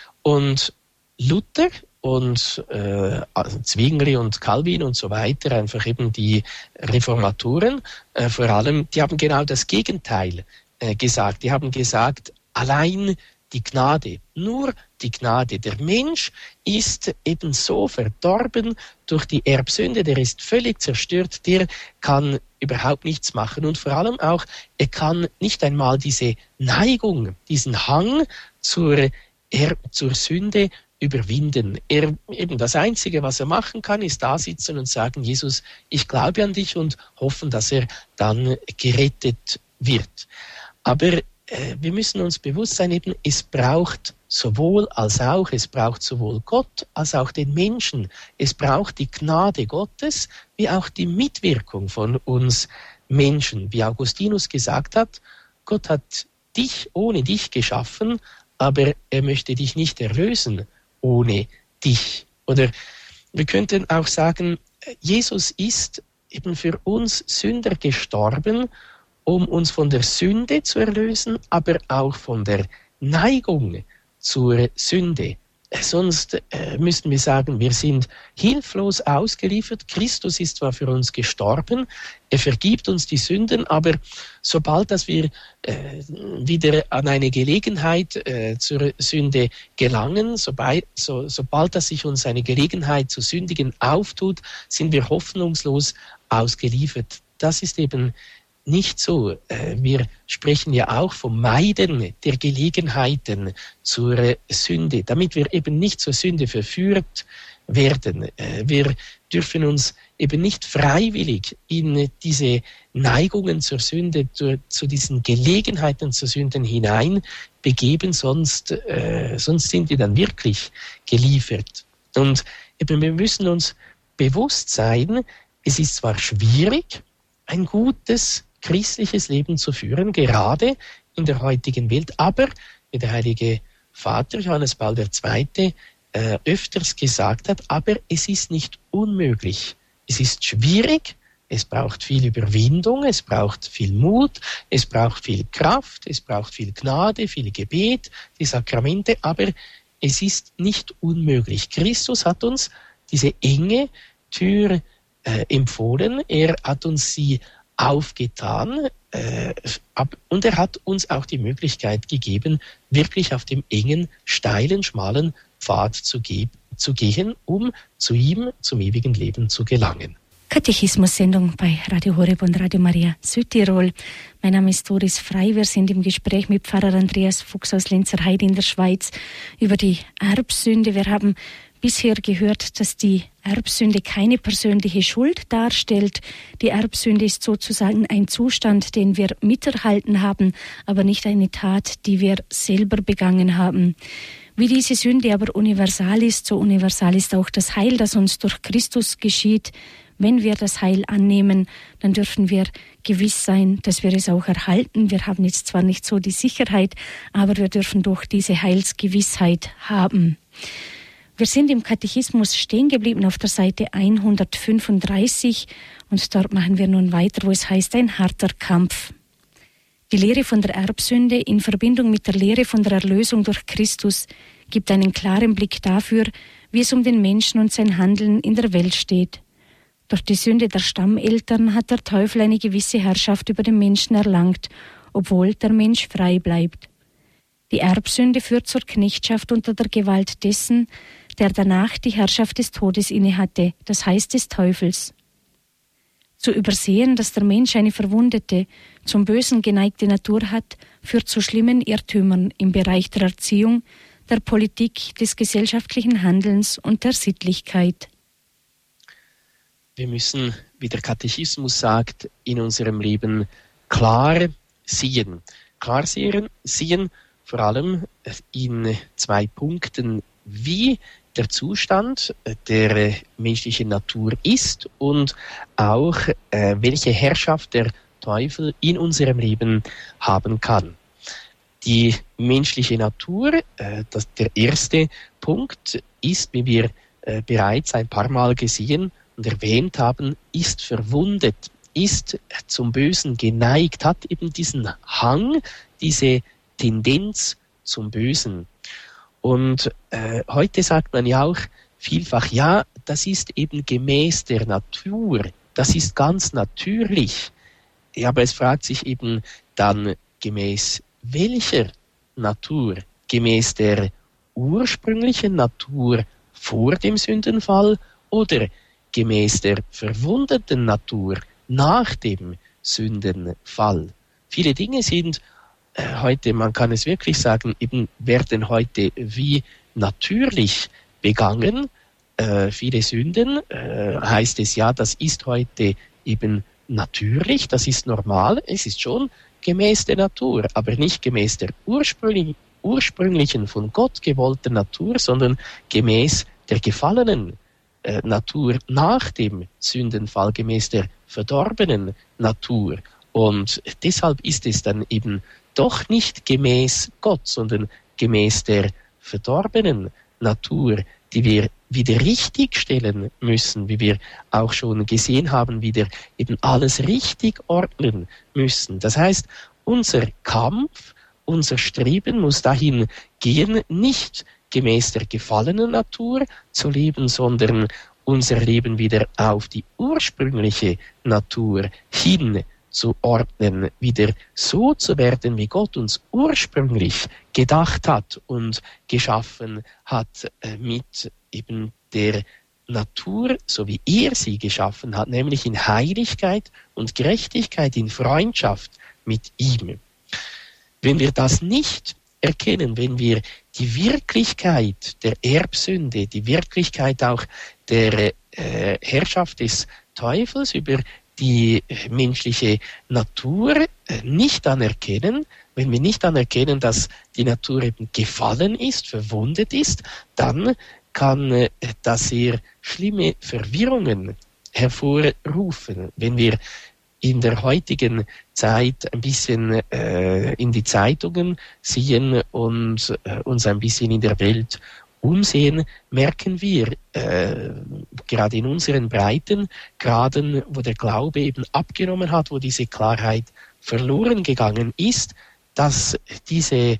Speaker 2: Und Luther und äh, also Zwingli und Calvin und so weiter, einfach eben die Reformatoren äh, vor allem, die haben genau das Gegenteil äh, gesagt. Die haben gesagt, allein die Gnade, nur die Gnade. Der Mensch ist eben so verdorben durch die Erbsünde, der ist völlig zerstört, der kann überhaupt nichts machen. Und vor allem auch, er kann nicht einmal diese Neigung, diesen Hang zur, er, zur Sünde überwinden. Er, eben das Einzige, was er machen kann, ist da sitzen und sagen, Jesus, ich glaube an dich und hoffen, dass er dann gerettet wird. Aber wir müssen uns bewusst sein, eben, es braucht sowohl als auch, es braucht sowohl Gott als auch den Menschen. Es braucht die Gnade Gottes, wie auch die Mitwirkung von uns Menschen. Wie Augustinus gesagt hat, Gott hat dich ohne dich geschaffen, aber er möchte dich nicht erlösen ohne dich. Oder wir könnten auch sagen, Jesus ist eben für uns Sünder gestorben, um uns von der Sünde zu erlösen, aber auch von der Neigung zur Sünde. Sonst äh, müssten wir sagen, wir sind hilflos ausgeliefert. Christus ist zwar für uns gestorben, er vergibt uns die Sünden, aber sobald dass wir äh, wieder an eine Gelegenheit äh, zur Sünde gelangen, sobald, so, sobald dass sich uns eine Gelegenheit zu sündigen auftut, sind wir hoffnungslos ausgeliefert. Das ist eben nicht so. Wir sprechen ja auch vom Meiden der Gelegenheiten zur Sünde, damit wir eben nicht zur Sünde verführt werden. Wir dürfen uns eben nicht freiwillig in diese Neigungen zur Sünde, zu diesen Gelegenheiten zur Sünden hinein begeben, sonst, äh, sonst sind wir dann wirklich geliefert. Und eben wir müssen uns bewusst sein, es ist zwar schwierig, ein gutes christliches Leben zu führen, gerade in der heutigen Welt. Aber, wie der heilige Vater Johannes Paul der Zweite äh, öfters gesagt hat, aber es ist nicht unmöglich. Es ist schwierig, es braucht viel Überwindung, es braucht viel Mut, es braucht viel Kraft, es braucht viel Gnade, viel Gebet, die Sakramente, aber es ist nicht unmöglich. Christus hat uns diese enge Tür äh, empfohlen, er hat uns sie aufgetan äh, ab, und er hat uns auch die Möglichkeit gegeben, wirklich auf dem engen, steilen, schmalen Pfad zu, ge- zu gehen, um zu ihm, zum ewigen Leben zu gelangen.
Speaker 1: Katechismus-Sendung bei Radio Horeb und Radio Maria Südtirol. Mein Name ist Doris Frei. Wir sind im Gespräch mit Pfarrer Andreas Fuchs aus Lenzerheide in der Schweiz über die Erbsünde. Wir haben bisher gehört, dass die Erbsünde keine persönliche Schuld darstellt. Die Erbsünde ist sozusagen ein Zustand, den wir miterhalten haben, aber nicht eine Tat, die wir selber begangen haben. Wie diese Sünde aber universal ist, so universal ist auch das Heil, das uns durch Christus geschieht. Wenn wir das Heil annehmen, dann dürfen wir gewiss sein, dass wir es auch erhalten. Wir haben jetzt zwar nicht so die Sicherheit, aber wir dürfen doch diese Heilsgewissheit haben. Wir sind im Katechismus stehen geblieben auf der Seite hundertfünfunddreißig und dort machen wir nun weiter, wo es heißt, ein harter Kampf. Die Lehre von der Erbsünde in Verbindung mit der Lehre von der Erlösung durch Christus gibt einen klaren Blick dafür, wie es um den Menschen und sein Handeln in der Welt steht. Durch die Sünde der Stammeltern hat der Teufel eine gewisse Herrschaft über den Menschen erlangt, obwohl der Mensch frei bleibt. Die Erbsünde führt zur Knechtschaft unter der Gewalt dessen, der danach die Herrschaft des Todes innehatte, das heißt des Teufels. Zu übersehen, dass der Mensch eine verwundete, zum Bösen geneigte Natur hat, führt zu schlimmen Irrtümern im Bereich der Erziehung, der Politik, des gesellschaftlichen Handelns und der Sittlichkeit.
Speaker 2: Wir müssen, wie der Katechismus sagt, in unserem Leben klar sehen. Klar sehen, sehen vor allem in zwei Punkten, wie der Zustand der menschlichen Natur ist und auch äh, welche Herrschaft der Teufel in unserem Leben haben kann. Die menschliche Natur, äh, das, der erste Punkt, ist, wie wir äh, bereits ein paar Mal gesehen und erwähnt haben, ist verwundet, ist zum Bösen geneigt, hat eben diesen Hang, diese Tendenz zum Bösen. Und äh, heute sagt man ja auch vielfach, ja, das ist eben gemäß der Natur, das ist ganz natürlich. Ja, aber es fragt sich eben dann, gemäß welcher Natur? Gemäß der ursprünglichen Natur vor dem Sündenfall oder gemäß der verwundeten Natur nach dem Sündenfall? Viele Dinge sind heute, man kann es wirklich sagen, eben werden heute wie natürlich begangen. Äh, viele Sünden, äh, heißt es ja, das ist heute eben natürlich, das ist normal, es ist schon gemäß der Natur, aber nicht gemäß der ursprünglichen, ursprünglichen von Gott gewollten Natur, sondern gemäß der gefallenen äh, Natur nach dem Sündenfall, gemäß der verdorbenen Natur. Und deshalb ist es dann eben doch nicht gemäß Gott, sondern gemäß der verdorbenen Natur, die wir wieder richtig stellen müssen, wie wir auch schon gesehen haben, wieder eben alles richtig ordnen müssen. Das heißt, unser Kampf, unser Streben muss dahin gehen, nicht gemäß der gefallenen Natur zu leben, sondern unser Leben wieder auf die ursprüngliche Natur hin zu ordnen, wieder so zu werden, wie Gott uns ursprünglich gedacht hat und geschaffen hat, äh, mit eben der Natur, so wie er sie geschaffen hat, nämlich in Heiligkeit und Gerechtigkeit, in Freundschaft mit ihm. Wenn wir das nicht erkennen, wenn wir die Wirklichkeit der Erbsünde, die Wirklichkeit auch der äh, Herrschaft des Teufels über die menschliche Natur nicht anerkennen, wenn wir nicht anerkennen, dass die Natur eben gefallen ist, verwundet ist, dann kann das sehr schlimme Verwirrungen hervorrufen. Wenn wir in der heutigen Zeit ein bisschen äh, in die Zeitungen sehen und äh, uns ein bisschen in der Welt umsehen, merken wir, äh, gerade in unseren Breitengraden, wo der Glaube eben abgenommen hat, wo diese Klarheit verloren gegangen ist, dass diese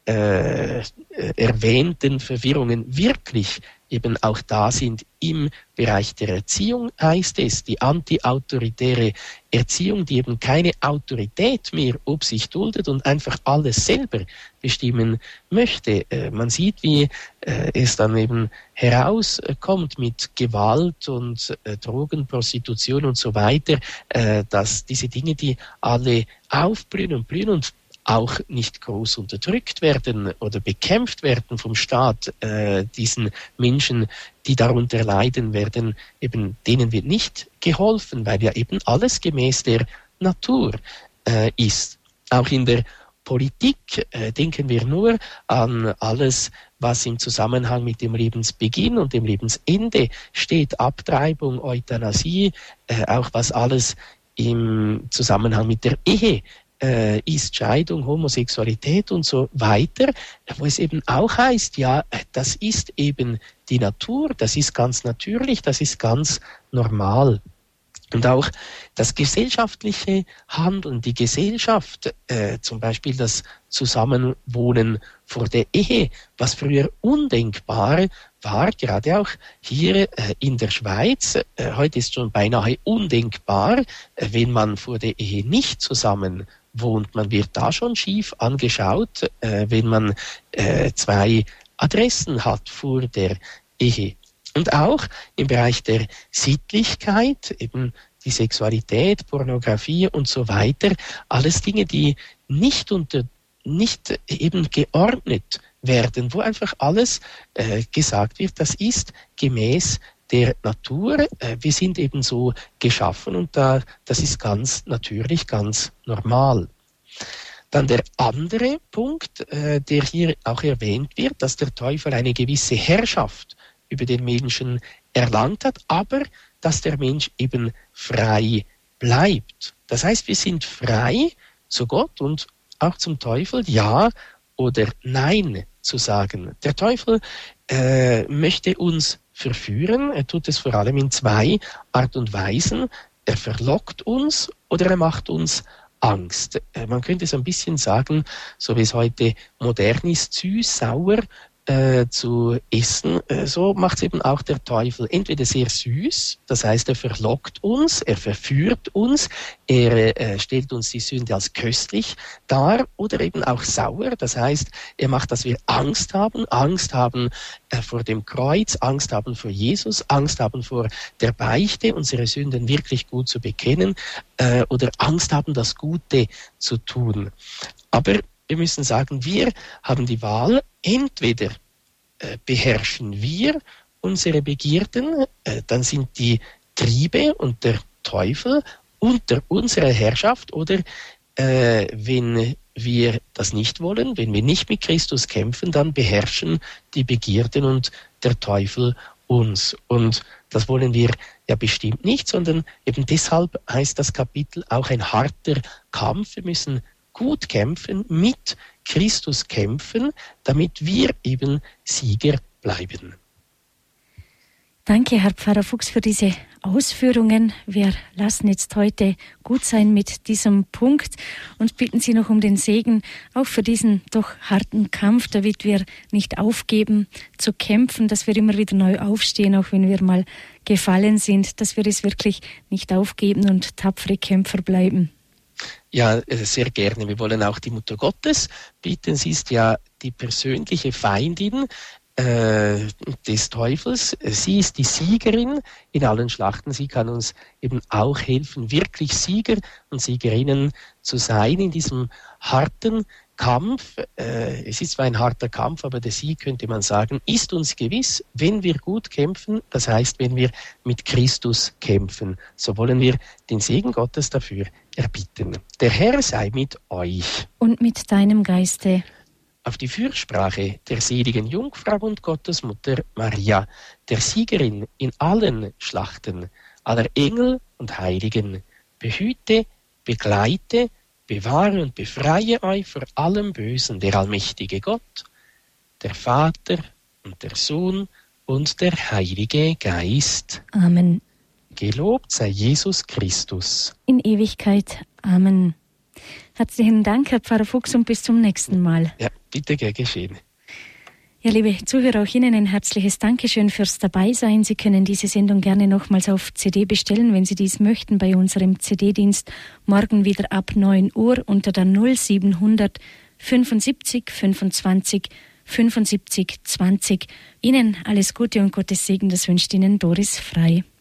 Speaker 2: äh, erwähnten Verwirrungen wirklich eben auch da sind im Bereich der Erziehung, heißt es, die anti-autoritäre Erziehung, die eben keine Autorität mehr ob sich duldet und einfach alles selber bestimmen möchte. Äh, man sieht, wie äh, es dann eben herauskommt mit Gewalt und äh, Drogen, Prostitution und so weiter, äh, dass diese Dinge, die alle aufblühen und blühen und auch nicht groß unterdrückt werden oder bekämpft werden vom Staat, äh, diesen Menschen, die darunter leiden werden, eben denen wird nicht geholfen, weil ja eben alles gemäß der Natur äh, ist. Auch in der Politik äh, denken wir nur an alles, was im Zusammenhang mit dem Lebensbeginn und dem Lebensende steht, Abtreibung, Euthanasie, äh, auch was alles im Zusammenhang mit der Ehe Äh, ist, Scheidung, Homosexualität und so weiter, wo es eben auch heißt, ja, das ist eben die Natur, das ist ganz natürlich, das ist ganz normal. Und auch das gesellschaftliche Handeln, die Gesellschaft, äh, zum Beispiel das Zusammenwohnen vor der Ehe, was früher undenkbar war, gerade auch hier äh, in der Schweiz. Äh, heute ist schon beinahe undenkbar, äh, wenn man vor der Ehe nicht zusammen wohnt. Man wird da schon schief angeschaut, äh, wenn man äh, zwei Adressen hat vor der Ehe. Und auch im Bereich der Sittlichkeit, eben die Sexualität, Pornografie und so weiter, alles Dinge, die nicht unter, nicht eben geordnet werden, wo einfach alles äh, gesagt wird, das ist gemäß der Natur. Äh, wir sind eben so geschaffen und da, das ist ganz natürlich, ganz normal. Dann der andere Punkt, äh, der hier auch erwähnt wird, dass der Teufel eine gewisse Herrschaft über den Menschen erlangt hat, aber dass der Mensch eben frei bleibt. Das heißt, wir sind frei zu Gott und auch zum Teufel Ja oder Nein zu sagen. Der Teufel äh, möchte uns verführen. Er tut es vor allem in zwei Art und Weisen. Er verlockt uns oder er macht uns Angst. Äh, man könnte so ein bisschen sagen, so wie es heute modern ist, süß, sauer äh, zu essen, äh, so macht es eben auch der Teufel. Entweder sehr süß, das heißt, er verlockt uns, er verführt uns, er äh, stellt uns die Sünde als köstlich dar, oder eben auch sauer, das heißt, er macht, dass wir Angst haben, Angst haben äh, vor dem Kreuz, Angst haben vor Jesus, Angst haben vor der Beichte, unsere Sünden wirklich gut zu bekennen, äh, oder Angst haben, das Gute zu tun. Aber wir müssen sagen, wir haben die Wahl, entweder äh, beherrschen wir unsere Begierden, äh, dann sind die Triebe und der Teufel unter unserer Herrschaft, oder äh, wenn wir das nicht wollen, wenn wir nicht mit Christus kämpfen, dann beherrschen die Begierden und der Teufel uns. Und das wollen wir ja bestimmt nicht, sondern eben deshalb heißt das Kapitel auch ein harter Kampf. Wir müssen gut kämpfen, mit Christus kämpfen, damit wir eben Sieger bleiben.
Speaker 1: Danke, Herr Pfarrer Fuchs, für diese Ausführungen. Wir lassen jetzt heute gut sein mit diesem Punkt und bitten Sie noch um den Segen, auch für diesen doch harten Kampf, damit wir nicht aufgeben zu kämpfen, dass wir immer wieder neu aufstehen, auch wenn wir mal gefallen sind, dass wir es wirklich nicht aufgeben und tapfere Kämpfer bleiben.
Speaker 2: Ja, sehr gerne. Wir wollen auch die Mutter Gottes bitten. Sie ist ja die persönliche Feindin äh, des Teufels. Sie ist die Siegerin in allen Schlachten. Sie kann uns eben auch helfen, wirklich Sieger und Siegerinnen zu sein in diesem harten Kampf. Äh, es ist zwar ein harter Kampf, aber der Sieg, könnte man sagen, ist uns gewiss, wenn wir gut kämpfen, das heißt, wenn wir mit Christus kämpfen. So wollen wir den Segen Gottes dafür erbitten. Der Herr sei mit euch.
Speaker 1: Und mit deinem Geiste.
Speaker 2: Auf die Fürsprache der seligen Jungfrau und Gottesmutter Maria, der Siegerin in allen Schlachten, aller Engel und Heiligen, behüte, begleite, bewahre und befreie euch vor allem Bösen, der allmächtige Gott, der Vater und der Sohn und der Heilige Geist.
Speaker 1: Amen.
Speaker 2: Gelobt sei Jesus Christus.
Speaker 1: In Ewigkeit. Amen. Herzlichen Dank, Herr Pfarrer Fuchs, und bis zum nächsten Mal.
Speaker 2: Ja, bitte gern geschehen.
Speaker 1: Ja, liebe Zuhörer, auch Ihnen ein herzliches Dankeschön fürs Dabeisein. Sie können diese Sendung gerne nochmals auf C D bestellen, wenn Sie dies möchten, bei unserem C D-Dienst. Morgen wieder ab neun Uhr unter der null siebenhundert fünfundsiebzig fünfundzwanzig fünfundsiebzig zwanzig. Ihnen alles Gute und Gottes Segen, das wünscht Ihnen Doris Frei.